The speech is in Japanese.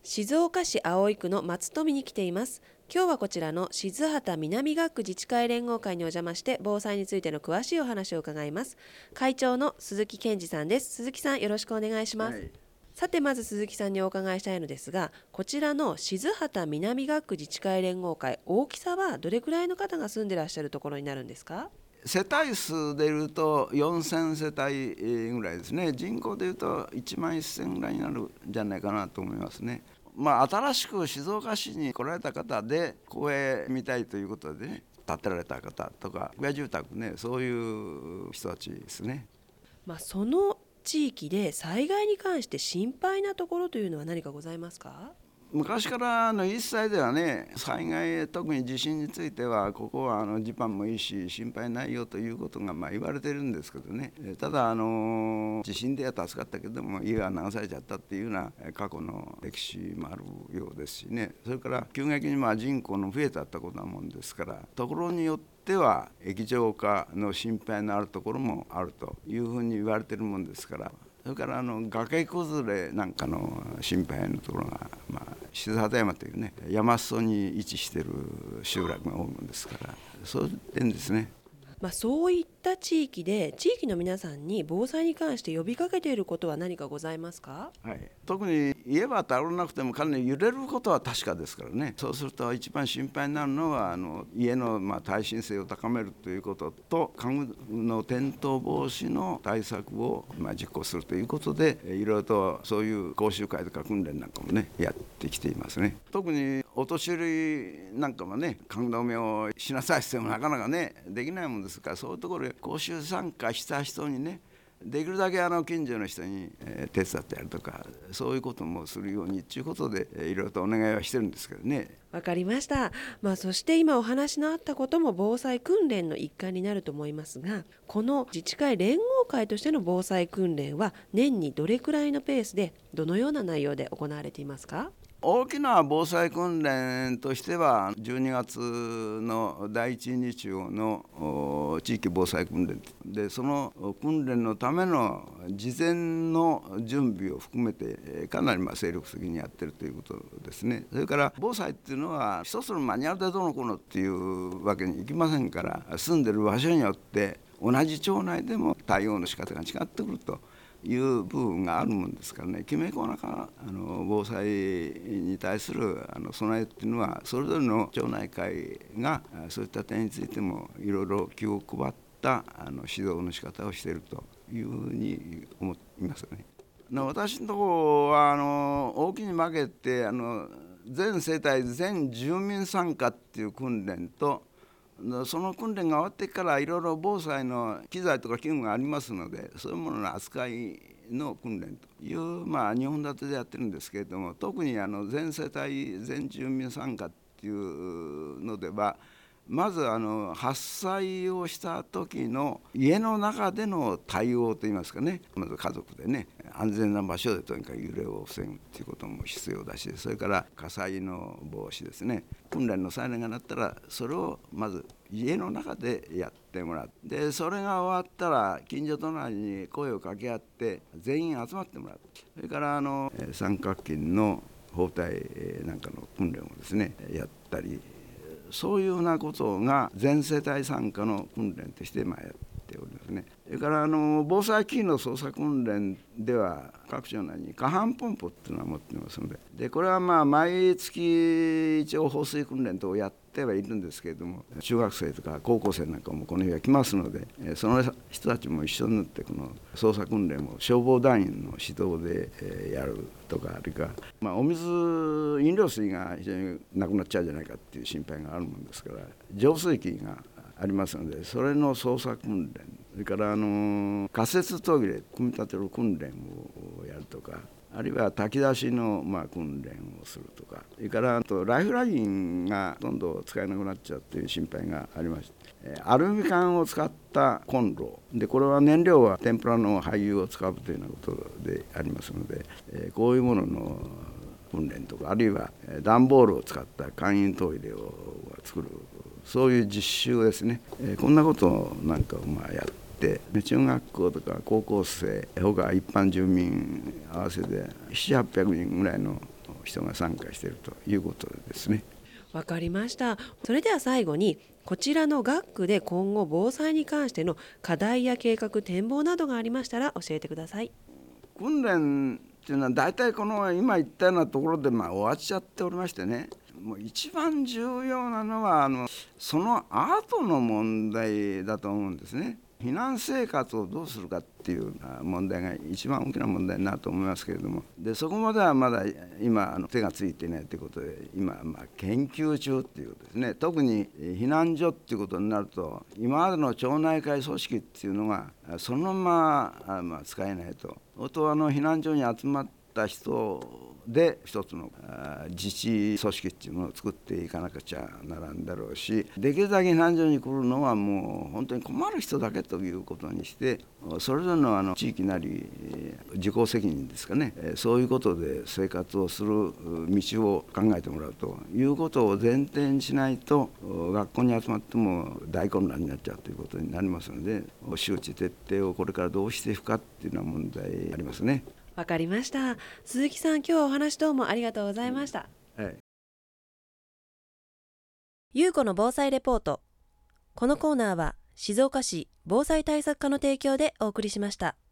静岡市葵区の松富に来ています。今日はこちらの静畑南学区自治会連合会にお邪魔して防災についての詳しいお話を伺います。会長の鈴木健二さんです。鈴木さん、よろしくお願いします。さて、まず鈴木さんにお伺いしたいのですが、こちらの静畑南学区自治会連合会、大きさはどれくらいの方が住んでらっしゃるところになるんですか？ 世帯数でいうと4000世帯ぐらいですね。人口でいうと1万1000ぐらいになるんじゃないかなと思いますね。新しく静岡市に来られた方で公営見たいということでね、建てられた方とか親住宅ね、そういう人たちですね。 その地域で災害に関して心配なところというのは何かございますか？ 昔からの一切ではね、災害特に地震についてはここは地盤もいいし心配ないよということが言われてるんですけどね。ただ地震では助かったけども家が流されちゃったっていうような過去の歴史もあるようですしね。それから急激に人口の増えたってことなもんですから、ところによっては液状化の心配のあるところもあるというふうに言われてるもんですから、それから崖崩れなんかの心配のところが、静畑山というね山裾に位置している集落が多いものですから、そういう点ですね。 そういった地域で地域の皆さんに防災に関して呼びかけていることは何かございますか？ 特に家は倒れなくてもかなり揺れることは確かですからね。そうすると一番心配になるのは家の耐震性を高めるということと、家具の転倒防止の対策を実行するということで、いろいろとそういう講習会とか訓練なんかもねやってきていますね。特にお年寄りなんかもね、家具止めをしなさいってもなかなかねできないもんですから、そういうところで講習参加した人にね、できるだけ近所の人に手伝ってやるとか、そういうこともするようにということでいろいろとお願いはしてるんですけどね。 わかりました。そして今お話のあったことも防災訓練の一環になると思いますが、この自治会連合会としての防災訓練は年にどれくらいのペースでどのような内容で行われていますか？ 大きな防災訓練としては12月の第1日曜の地域防災訓練で、その訓練のための事前の準備を含めてかなり精力的にやってるということですね。それから防災っていうのは一つのマニュアルでどうのこうのっていうわけにいきませんから、住んでる場所によって同じ町内でも対応の仕方が違ってくるという部分があるもんですからね。きめ細かな防災に対する備えっていうのはそれぞれの町内会がそういった点についてもいろいろ気を配った指導の仕方をしているというふうに思いますね。私のところは大きに分けて全世帯全住民参加っていう訓練と、その訓練が終わってからいろいろ防災の機材とか器具がありますので、そういうものの扱いの訓練という2本立てでやってるんですけれども、特に全世帯全住民参加っていうのでは、まず発災をした時の家の中での対応といいますかね、まず家族でね安全な場所でとにかく揺れを防ぐということも必要だし、それから火災の防止ですね。訓練のサイレンが鳴ったらそれをまず家の中でやってもらう。でそれが終わったら近所隣に声を掛け合って全員集まってもらう。それから三角筋の包帯なんかの訓練をですねやったり、そういうようなことが全世帯参加の訓練としてやっておりますね。それから防災機器の操作訓練では各町内に下半ポンプっていうのは持っていますので、これは毎月一応放水訓練等をやってはいるんですけれども、中学生とか高校生なんかもこの日は来ますので、その人たちも一緒になってこの操作訓練を消防団員の指導でやるとか、あるいはお水飲料水が非常になくなっちゃうじゃないかっていう心配があるもんですから、浄水器がありますのでそれの操作訓練、それから仮設トイレ組み立てる訓練をやるとか、あるいは炊き出しの訓練をするとか、それからライフラインがほとんど使えなくなっちゃうという心配がありまして、アルミ缶を使ったコンロで、これは燃料は天ぷらの廃油を使うというようなことでありますので、こういうものの訓練とか、あるいは段ボールを使った簡易トイレを作る、そういう実習ですね。こんなことなんかをやって中学校とか高校生ほか一般住民合わせて700、800人ぐらいの人が参加しているということですね。 わかりました。それでは最後にこちらの学区で今後防災に関しての課題や計画展望などがありましたら教えてください。 訓練っていうのは大体この今言ったようなところで終わっちゃっておりましてね、もう一番重要なのはその後の問題だと思うんですね。避難生活をどうするかっていう問題が一番大きな問題になると思いますけれども、でそこまではまだ今手がついていないということで、今研究中っていうことですね。特に避難所っていうことになると、今までの町内会組織っていうのがそのまま使えないと。あと避難所に集まった人で一つの自治組織っていうものを作っていかなくちゃならんだろうし、できるだけ避難所に来るのはもう本当に困る人だけということにして、それぞれの地域なり自己責任ですかね、そういうことで生活をする道を考えてもらうということを前提にしないと、学校に集まっても大混乱になっちゃうということになりますので、周知徹底をこれからどうしていくかっていうのは問題ありますね。 わかりました。鈴木さん、今日はお話どうもありがとうございました。 はい。 ゆうこの防災レポート。このコーナーは静岡市防災対策課の提供でお送りしました。